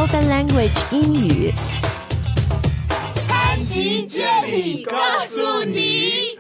Spoken Language 英语。 潘吉接力告诉你。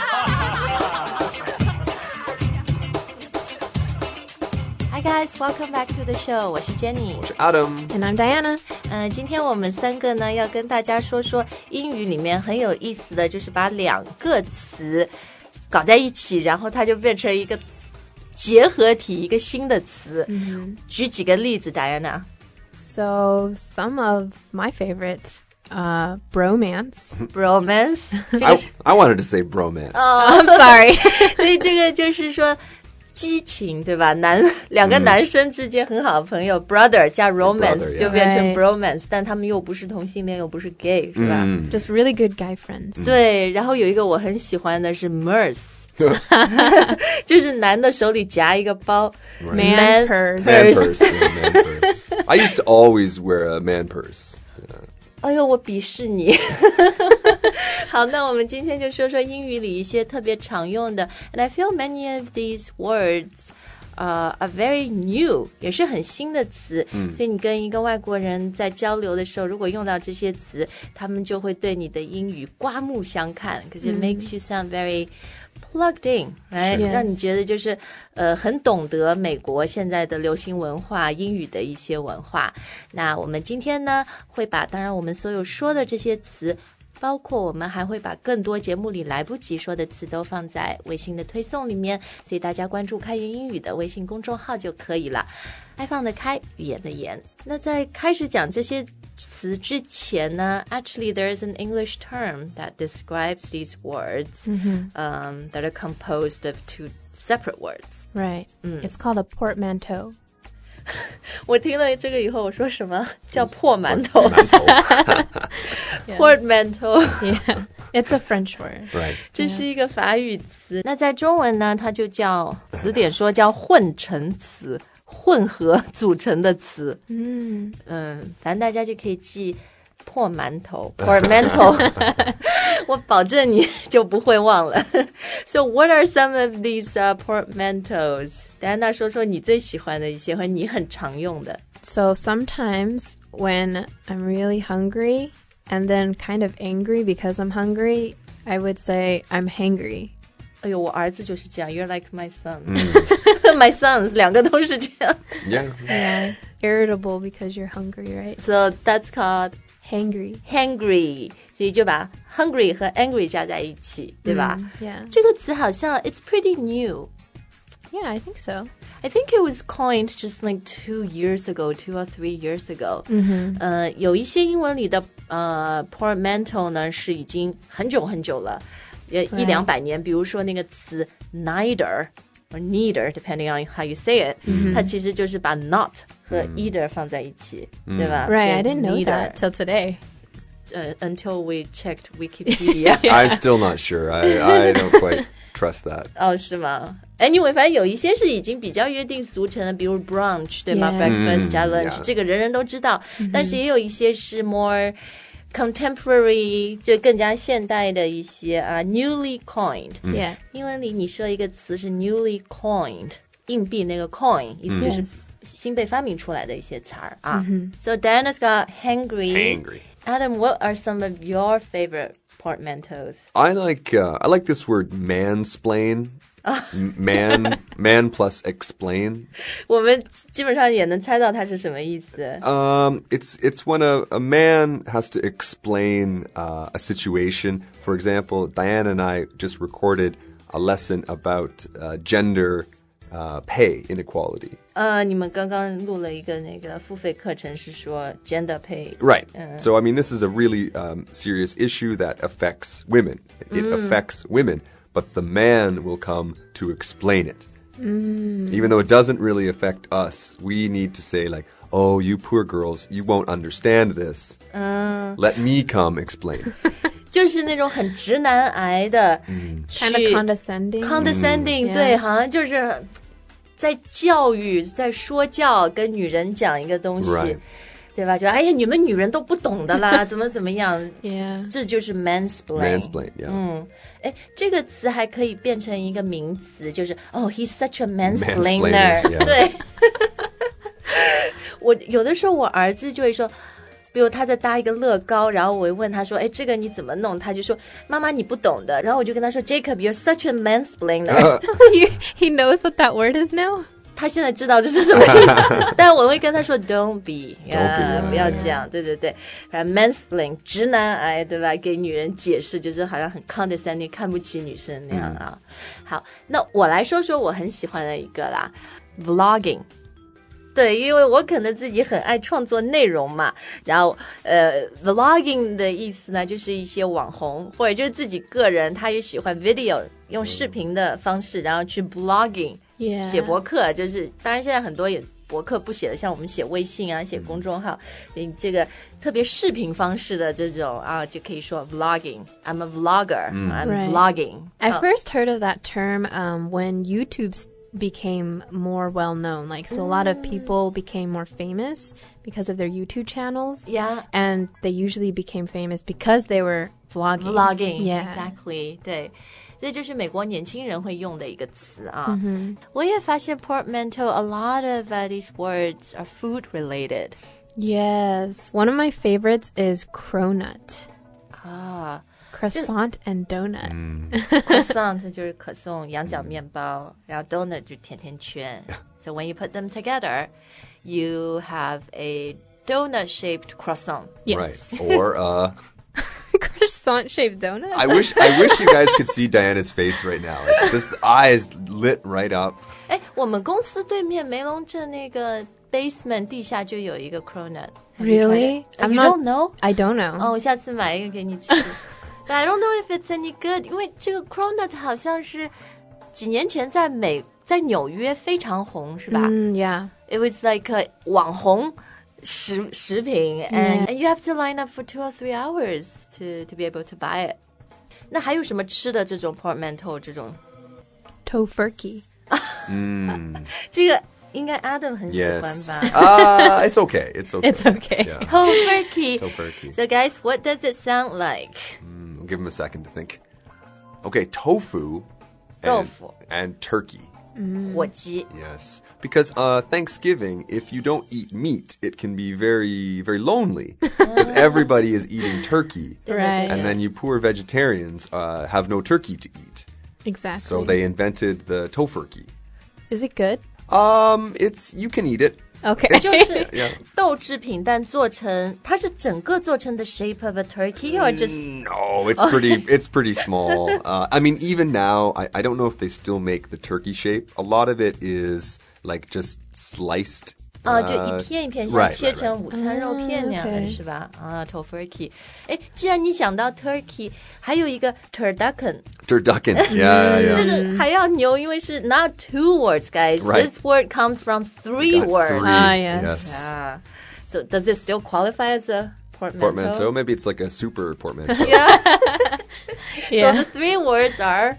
Hi guys, welcome back to the show. 我是 Jenny， 我是 Adam， And I'm Diana。今天我们三个呢要跟大家说说英语里面很有意思的，就是把两个词搞在一起，然后它就变成一个结合体，一个新的词。举几个例子 Diana。 So some of my favorites, bromance. Bromance I wanted to say bromance. I'm sorry. 所以这个就是说激情，对吧？两个男生之间很好的朋友，brother 加 romance brother, yeah. 就变成 Right. bromance，但他们又不是同性恋，又不是 gay， 是吧？ Just really good guy friends. 对，然后有一个我很喜欢的是 Merce， 就是男的手里夹一个包 Man purse. Man purse, yeah, man purse. I used to always wear a man purse. 哎呦，我鄙视你。好，那我们今天就说说英语里一些特别常用的 And I feel many of these words are very new， 也是很新的词。所以你跟一个外国人在交流的时候，如果用到这些词，他们就会对你的英语刮目相看 because it makes you sound very plugged in， right? Yes. 让你觉得就是很懂得美国现在的流行文化，英语的一些文化。那我们今天呢会把当然我们所有说的这些词，包括我们还会把更多节目里来不及说的词都放在微信的推送里面，所以大家关注开言英语的微信公众号就可以了。开放的开，语言的言。那在开始讲这些词之前呢 actually there's an English term that describes these words that are composed of two separate words. Right. It's called a portmanteau. 我听了这个以后，我说什么叫破馒头 Yes. portmanteau Yeah. It's a French word. Right. 这是一个法语词。那在中文呢，它就叫词典说叫混成词，混合组成的词。反正大家就可以记破馒头 portmanteau 我保证你就不会忘了。So what are some of these portmanteaus？ 戴安娜说说你最喜欢的一些和你很常用的。 So sometimes when I'm really hungry and then kind of angry because I'm hungry, I would say I'm hangry. 哎呦，我儿子就是这样 You're like my son My sons 两个都是这样 Yeah. Yeah. Irritable because you're hungry, right? So that's called Hangry. hangry 所以就把 hungry 和 angry 加在一起，对吧？ Yeah. 这个词好像 it's pretty new. Yeah, I think so. I think it was coined just like 2 years ago, 2 or 3 years ago. 有一些英文里的portmanteau 呢是已经很久很久了，一两百年。比如说那个词 neither or neither, depending on how you say it, 它其实就是把 not 和 either 放在一起，对吧？ Right, I didn't know Neither. that till today. Until we checked Wikipedia. I'm still not sure. I don't quite trust that. 哦，是吗？Anyway， 反正有一些是已经比较约定俗成的，比如 brunch， 对吗 Yeah. breakfast 加 lunch， Yeah. 这个人人都知道。但是也有一些是 more contemporary， 就更加现代的一些newly coined。 Yeah. 英文里你说一个词是 newly coined， 硬币那个 coin， 意思就是新被发明出来的一些词儿啊。So Diana's got hangry. Angry. Adam, what are some of your favorite portmanteaus? I like this word mansplain. Man plus explain. 我们基本上也能猜到它是什么意思。 It's when a man has to explain a situation. For example, Diana and I just recorded a lesson about gender pay inequality. 你们刚刚录了一个那个付费课程，是说 gender pay。 Right. So, I mean, this is a really serious issue that affects women. It affects women, but the man will come to explain it. Even though it doesn't really affect us, we need to say, like, oh, you poor girls, you won't understand this. Let me come explain. 就是那种很直男癌的 Kind of condescending. condescending， 对，好像就是在教育，在说教，跟女人讲一个东西。 Right. 对吧？就哎呀，你们女人都不懂的啦，怎么样？ Yeah. 这就是 mansplain。 Mansplain, yeah. 哎，这个词还可以变成一个名词，就是he's such a Mansplainer, mansplainer。 yeah. 对， 我有的时候我儿子就会说，比如他在搭一个乐高，然后我会问他说，哎，这个你怎么弄？他就说，妈妈你不懂的。然后我就跟他说 Jacob, you're such a mansplainer. He knows what that word is now? 他现在知道这是什么意思，但我会跟他说 Don't be, Don't be, 不要这样，对对对，反正 mansplain 直男癌，对吧？给女人解释就是好像很 condescending 看不起女生那样啊。好，那我来说说我很喜欢的一个啦 ，vlogging。对，因为我可能自己很爱创作内容嘛，然后vlogging 的意思呢，就是一些网红或者就是自己个人，他也喜欢 video 用视频的方式，然后去 blogging。Yeah. 写博客，就是当然现在很多也博客不写的，像我们写微信啊，写公众号，这个特别视频方式的这种啊，就可以说 vlogging. I'm a vlogger. I'm Right. vlogging. I first heard of that term when YouTube became more well known. Like, so a lot of people became more famous because of their YouTube channels. Yeah. And they usually became famous because they were vlogging. Vlogging. Yeah. Exactly. 对。这就是美国年轻人会用的一个词啊。我也发现 portmanteau, a lot of these words are food related. Yes. One of my favorites is cronut. 啊 Croissant and donut. croissant 就是可颂，羊角面包，然后 donut 就是甜甜圈。So when you put them together, you have a donut-shaped croissant. Yes. Right. Or Croissant-shaped donut? I wish you guys could see Diana's face right now. Like, just the eyes lit right up. 哎，我们公司对面梅龙镇那个 basement 地下就有一个 cronut. Have you tried Really? it? You don't know? I don't know. 哦，我下次买一个给你吃。But I don't know if it's any good. 因为这个 cronut 好像是几年前在纽约非常红，是吧 Yeah. It was like a 网红食品 and you have to line up for 2 or 3 hours to be able to buy it. 那还有什么吃的这种 portmanteau 这种？ Tofurkey. 这个应该 Adam 很喜欢 Yes. 吧 It's okay. It's okay. It's okay. Yeah. Tofurkey. Tofurkey. So guys, what does it sound like? I'll give him a second to think. Okay, tofu. Tofu. And turkey. 火鸡 Yes. Because Thanksgiving, if you don't eat meat, it can be very, very lonely. Because everybody is eating turkey. Right. And then you poor vegetarians have no turkey to eat. Exactly. So they invented the tofurkey. Is it good? You can eat it. Okay. 就是 Yeah. 豆制品，但它是整个做成 the shape of a turkey or just No, it's pretty small. I mean, even now, I don't know if they still make the turkey shape. A lot of it is like just sliced. 就一片一片，像 right, 切成午餐肉片那样的 okay. 是吧？tofurkey。哎，既然你想到 turkey， 还有一个 turducken， Turducken. Yeah, 这 yeah. 个还要牛，因为是 not 2 words, guys. Right. This word comes from 3 Got words. three. Yes. Yes. Ah. So does it still qualify as a portmanteau? Portmanteau. Maybe it's like a super portmanteau. So the 3 words are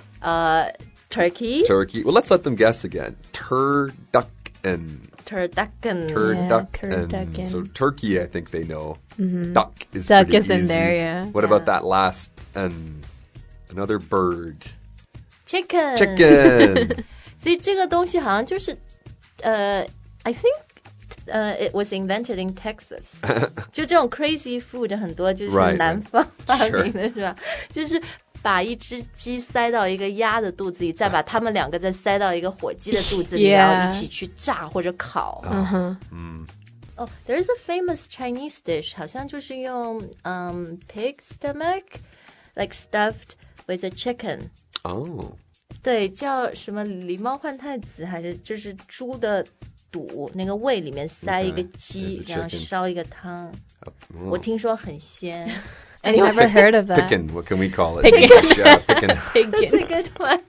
turkey, Turkey. Well, let's let them guess again. Turducken. turducken. Turducken. turducken. So turkey, I think they know. Duck is Duck pretty is in easy. there, yeah. What about that last another bird? Chicken. Chicken. 所以这个东西好像就是I think it was invented in Texas. 就这种 crazy food 很多就是 Right, 南方发 Sure. 明的是吧？就是把一只鸡塞到一个鸭的肚子里，再把它们2个再塞到一一个火鸡的肚子里， Yeah. 然后一起去炸或者烤。Oh, there is a famous Chinese dish, 好像就是用pig stomach, like stuffed with a chicken. Oh. 对，叫什么狸猫换太子，还是就是猪的肚，那个胃里面塞一个鸡， Okay, 然后 there's a chicken. 烧一个汤。 Oh. 我听说很鲜。 I never heard of that. Pickin', what can we call it? Pickin'. Yeah, pickin'. That's a good one.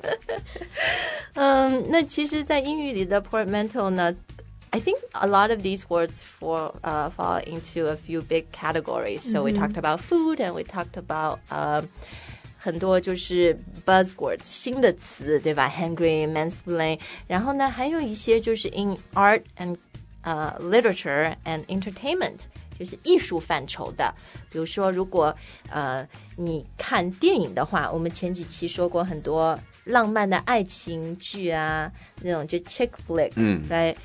那其实，在英语里的 portmanteau 呢 I think a lot of these words fall into a few big categories. So we talked about food and we talked about 很多就是 buzzwords 新的词，对吧 ？Hungry, mansplain. 然后呢，还有一些就是 in art and literature and entertainment. 就是艺术范畴的，比如说，如果你看电影的话，我们前几期说过很多浪漫的爱情剧啊，那种就 chick flick，right？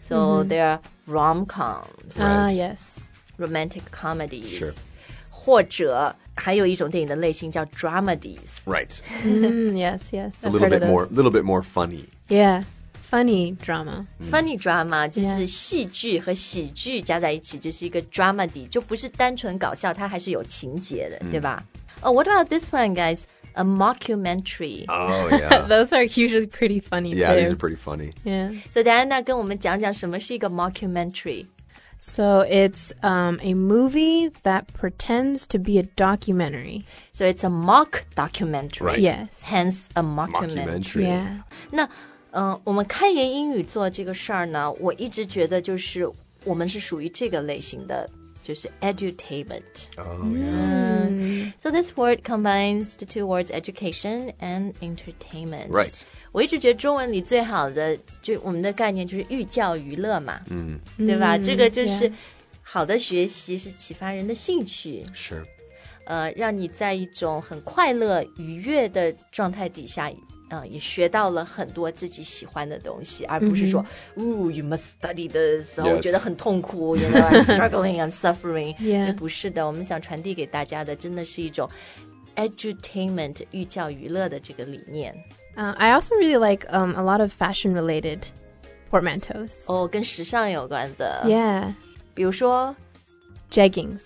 So there are rom-coms, Ah, yes. romantic comedies. Sure. 或者还有一种电影的类型叫 dramedies. Right. Yes, yes. A I've little heard of bit more, those. little bit more funny. Yeah. Funny drama. Funny drama 就是戏剧和喜剧加在一起，就是一个 dramedy， 就不是单纯搞笑，它还是有情节的，对吧？Oh, what about this one, guys? A mockumentary. Oh, yeah. Those are usually pretty funny Yeah, too. these are pretty funny. Yeah. So Diana 跟我们讲讲什么是一个 mockumentary. So it's a movie that pretends to be a documentary. So it's a mock documentary. Right. Yes. Hence a mockumentary. Mockumentary. Yeah. 那我们开言英语做这个事儿呢，我一直觉得就是我们是属于这个类型的，就是 edutainment. Oh, yeah. So this word combines the two words education and entertainment. Right. 我一直觉得中文里最好的，就我们的概念就是寓教于乐嘛，对吧？这个就是好的学习是启发人的兴趣， Sure. 让你在一种很快乐、愉悦的状态底下。也学到了很多自己喜欢的东西，而不是说，you must study this， 我觉得很痛苦 ，you know I'm struggling, I'm suffering。 Yeah. 不是的，我们想传递给大家的，真的是一种 edutainment 寓教于乐的这个理念。 I also really like a lot of fashion-related portmanteaus. 跟时尚有关的， Yeah. 比如说 Jeggings.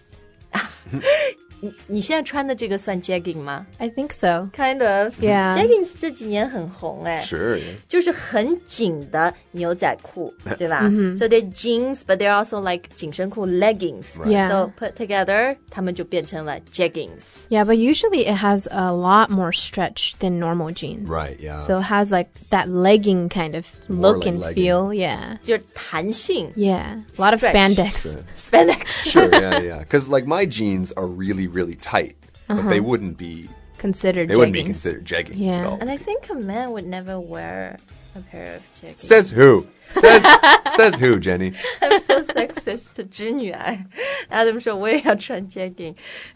你现在穿的这个算 jegging 吗 I think so. ？Kind of. Yeah. Jeggings 这几年很红哎。 Sure. Yeah. 就是很紧的牛仔裤，对吧？So they're jeans, but they're also like 紧身裤 leggings. Yeah. So put together, 它们就变成了 jeggings. Yeah, but usually it has a lot more stretch than normal jeans. Right, yeah. So it has like that legging kind of More look like and legging. feel. Yeah. 就是弹性 Yeah. A lot of Stretch. spandex. spandex. Sure, yeah. Because like my jeans are really, really tight, but they wouldn't be Considered they wouldn't be jeggings. considered jeggings Yeah. at all. And I think a man would never wear a pair of jeggings. Says who? Says who, Jenny? I'm so sexist 直女癌。Adam 说我也要穿 jegging。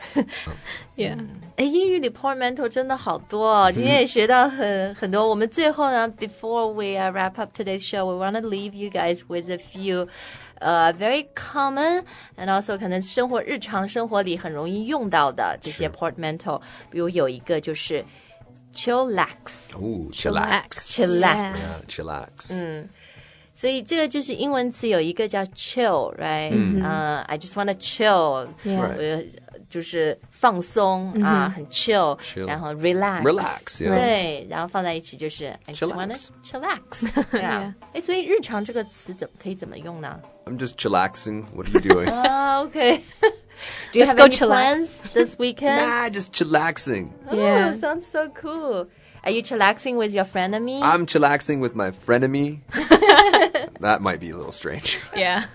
Yeah. 英语里 portmanteau 真的好多哦，今天也学到很多。我们最后呢 before we wrap up today's show, we want to leave you guys with a few very common and also 可能日常生活里很容易用到的这些 portmanteau。比如有一个就是 chillax， Ooh, chillax. chillax。 Yeah, chillax. 所以这个就是英文词有一个叫 chill，right？I just want to chill， Yeah. 就是放松啊，很 chill， Chill 然后 relax， Relax, yeah. 对，然后放在一起就是 I just want to chillax， 对啊，哎，所以日常这个词可以怎么用呢？ I'm just chillaxing. What are you doing? Okay. Do you Let's have go any chillax. plans this weekend? Nah, just chillaxing. Yeah. Oh, sounds so cool. Are you chillaxing with your frenemy? I'm chillaxing with my frenemy. That might be a little strange. Yeah.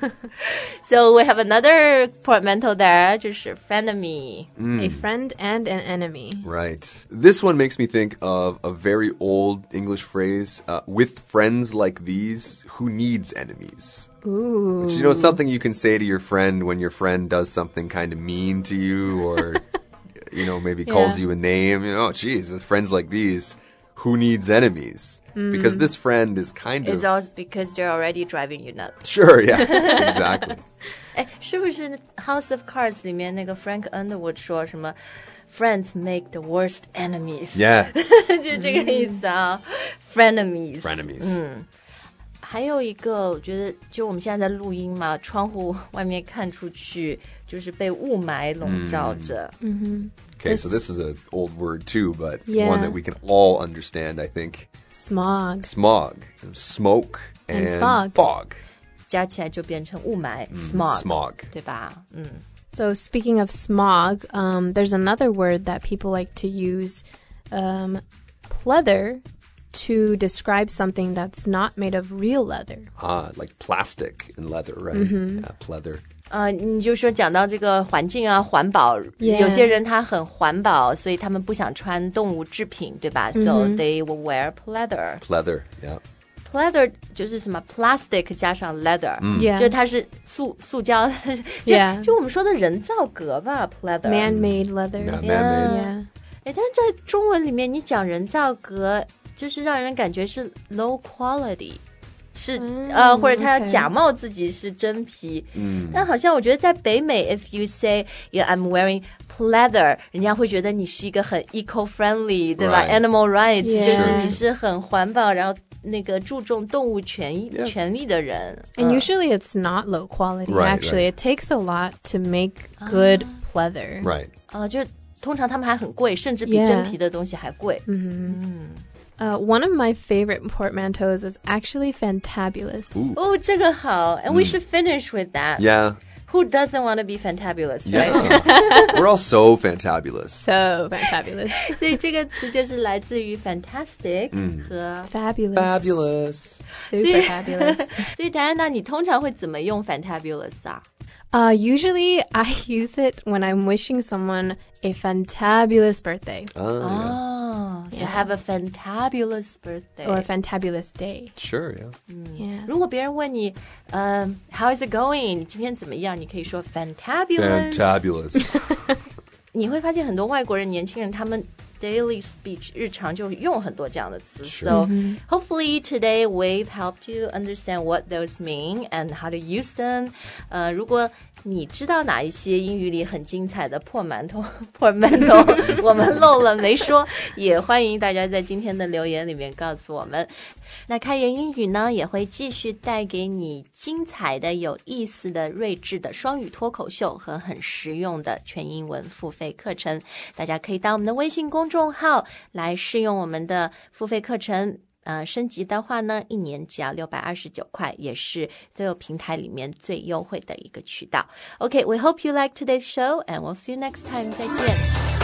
So we have another portmanteau there, 就是 frenemy. A friend and an enemy. Right. This one makes me think of a very old English phrase, with friends like these, who needs enemies? Ooh. Which, you know, something you can say to your friend when your friend does something kind of mean to you or, you know, maybe calls you a name. You know, oh, geez, with friends like these, who needs enemies? Because this friend is kind It's of... also because they're already driving you nuts. Sure, yeah, exactly. 哎，是不是 House of Cards 里面那个 Frank Underwood 说什么 Friends make the worst enemies？ Yeah, 就这个意思啊，frenemies。 frenemies. 还有一个，我觉得就我们现在在录音嘛，窗户外面看出去就是被雾霾笼罩着。 Okay, so this is an old word too, but Yeah. one that we can all understand, I think. Smog. Smog, smoke, and fog. 加起来就变成雾霾 smog， smog. 对吧？ So speaking of smog, there's another word that people like to use, pleather, to describe something that's not made of real leather. Ah, like plastic and leather, right? Yeah, pleather. 你就说讲到这个环境啊，环保 Yeah. 有些人他很环保，所以他们不想穿动物制品，对吧？So they will wear pleather. Pleather, yeah. Pleather 就是什么 plastic 加上 leather， Yeah. 就是它是塑胶，就 Yeah. 就我们说的人造革吧 pleather。 Man-made leather. Yeah, man-made. Yeah. 哎，但是在中文里面，你讲人造革，就是让人感觉是 low quality， 是或者他要假冒自己是真皮。但好像我觉得在北美 ，if you say yeah I'm wearing pleather， 人家会觉得你是一个很 eco-friendly， 对吧 Right. ？Animal rights， Yeah. 就是你是很环保，然后那个注重动物权利的人。 And usually it's not low quality. Right, Actually, right. it takes a lot to make good pleather. Right. 就通常他们还很贵，甚至比 Yeah. 真皮的东西还贵。 One of my favorite portmanteaus is actually Fantabulous. Oh, 这个好 ，and we should finish with that. Yeah. Who doesn't want to be fantabulous, right? Yeah. We're all so fantabulous. So fantabulous. 所以这个词就是来自于 fantastic 和 Fabulous. Fabulous. Super fabulous. 所以戴安娜，你通常会怎么用 fantabulous 啊？ Usually I use it when I'm wishing someone a fantabulous birthday So have a fantabulous birthday. or a fantabulous day. Sure, yeah. Yeah. 如果别人问你，How is it going？ 你今天怎么样？你可以说 fantabulous。 Fantabulous. 你会发现很多外国人、年轻人他们 daily speech 日常就用很多这样的词。So hopefully today we've helped you understand what those mean and how to use them. 如果你知道哪一些英语里很精彩的破馒头我们漏了没说，也欢迎大家在今天的留言里面告诉我们。那开言英语呢，也会继续带给你精彩的、有意思的、睿智的双语脱口秀和很实用的全英文付费课程。大家可以到我们的微信公众号来试用我们的付费课程。升级的话呢，1年只要629块，也是所有平台里面最优惠的一个渠道。Okay, we hope you like today's show and we'll see you next time. 再见。